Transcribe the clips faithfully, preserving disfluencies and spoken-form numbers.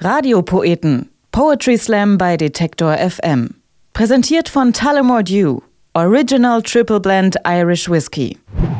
Radiopoeten. Poetry Slam bei Detektor F M. Präsentiert von Tullamore Dew. Original Triple Blend Irish Whiskey.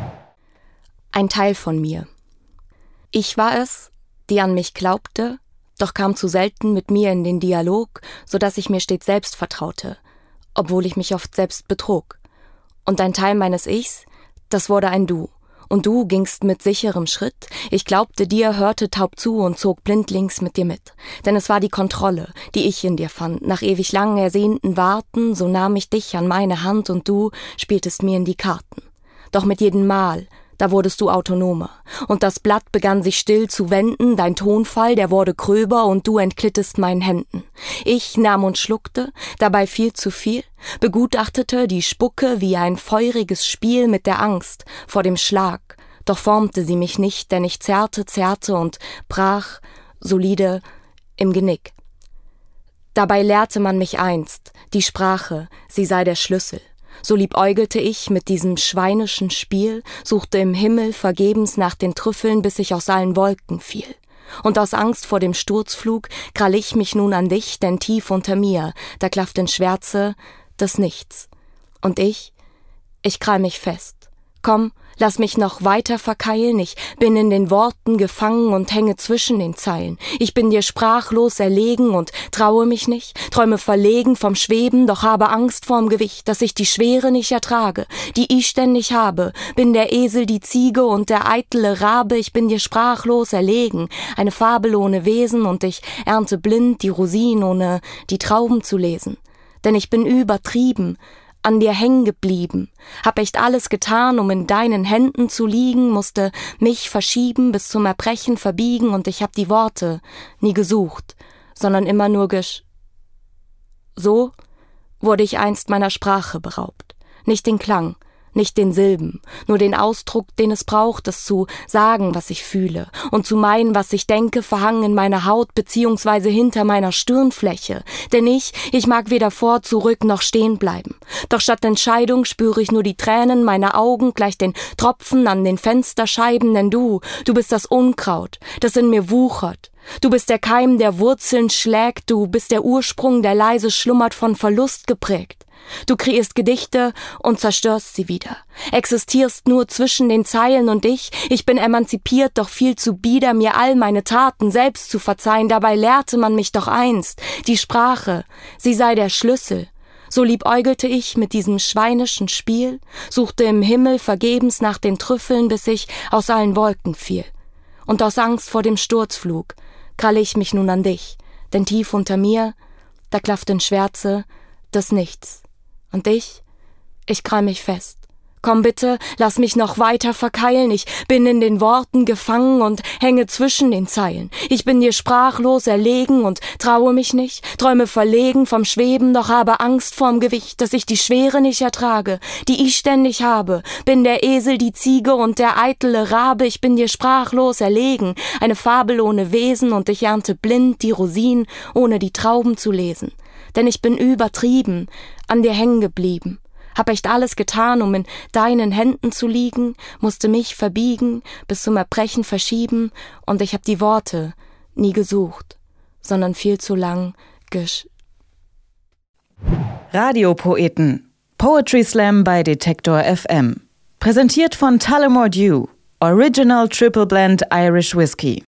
Ein Teil von mir. Ich war es, die an mich glaubte, doch kam zu selten mit mir in den Dialog, sodass ich mir stets selbst vertraute, obwohl ich mich oft selbst betrog. Und ein Teil meines Ichs, das wurde ein Du. Und du gingst mit sicherem Schritt. Ich glaubte dir, hörte taub zu und zog blindlings mit dir mit. Denn es war die Kontrolle, die ich in dir fand. Nach ewig lang ersehnten Warten, so nahm ich dich an meine Hand und du spieltest mir in die Karten. Doch mit jedem Mal, da wurdest du autonomer. Und das Blatt begann sich still zu wenden, dein Tonfall, der wurde gröber und du entglittest meinen Händen. Ich nahm und schluckte, dabei viel zu viel, begutachtete die Spucke wie ein feuriges Spiel mit der Angst vor dem Schlag, doch formte sie mich nicht, denn ich zerrte, zerrte und brach, solide, im Genick. Dabei lehrte man mich einst, die Sprache, sie sei der Schlüssel. So liebäugelte ich mit diesem schweinischen Spiel, suchte im Himmel vergebens nach den Trüffeln, bis ich aus allen Wolken fiel. Und aus Angst vor dem Sturzflug krall ich mich nun an dich, denn tief unter mir, da klafft in Schwärze das Nichts. Und ich, ich krall mich fest. Komm, lass mich noch weiter verkeilen, ich bin in den Worten gefangen und hänge zwischen den Zeilen. Ich bin dir sprachlos erlegen und traue mich nicht, träume verlegen vom Schweben, doch habe Angst vorm Gewicht, dass ich die Schwere nicht ertrage, die ich ständig habe. Bin der Esel, die Ziege und der eitle Rabe, ich bin dir sprachlos erlegen, eine Fabel ohne Wesen und ich ernte blind die Rosinen, ohne die Trauben zu lesen. Denn ich bin übertrieben, an dir hängen geblieben, hab echt alles getan, um in deinen Händen zu liegen, musste mich verschieben, bis zum Erbrechen verbiegen und ich hab die Worte nie gesucht, sondern immer nur gesch... So wurde ich einst meiner Sprache beraubt, nicht den Klang, nicht den Silben, nur den Ausdruck, den es braucht, es zu sagen, was ich fühle und zu meinen, was ich denke, verhangen in meiner Haut beziehungsweise hinter meiner Stirnfläche. Denn ich, ich mag weder vor, zurück noch stehen bleiben. Doch statt Entscheidung spüre ich nur die Tränen meiner Augen gleich den Tropfen an den Fensterscheiben, denn du, du bist das Unkraut, das in mir wuchert. Du bist der Keim, der Wurzeln schlägt, du bist der Ursprung, der leise schlummert, von Verlust geprägt. Du kreierst Gedichte und zerstörst sie wieder, existierst nur zwischen den Zeilen und ich, ich bin emanzipiert, doch viel zu bieder, mir all meine Taten selbst zu verzeihen, dabei lehrte man mich doch einst, die Sprache, sie sei der Schlüssel. So liebäugelte ich mit diesem schweinischen Spiel, suchte im Himmel vergebens nach den Trüffeln, bis ich aus allen Wolken fiel. Und aus Angst vor dem Sturzflug kralle ich mich nun an dich, denn tief unter mir, da klafft in Schwärze das Nichts. Und ich, ich krall mich fest. Komm bitte, lass mich noch weiter verkeilen, ich bin in den Worten gefangen und hänge zwischen den Zeilen. Ich bin dir sprachlos erlegen und traue mich nicht, träume verlegen vom Schweben, doch habe Angst vorm Gewicht, dass ich die Schwere nicht ertrage, die ich ständig habe. Bin der Esel, die Ziege und der eitle Rabe, ich bin dir sprachlos erlegen, eine Fabel ohne Wesen und ich ernte blind die Rosinen, ohne die Trauben zu lesen. Denn ich bin übertrieben, an dir hängen geblieben, hab echt alles getan, um in deinen Händen zu liegen, musste mich verbiegen, bis zum Erbrechen verschieben, und ich hab die Worte nie gesucht, sondern viel zu lang gesch... Radiopoeten. Poetry Slam bei Detektor F M. Präsentiert von Tullamore Dew. Original Triple Blend Irish Whiskey.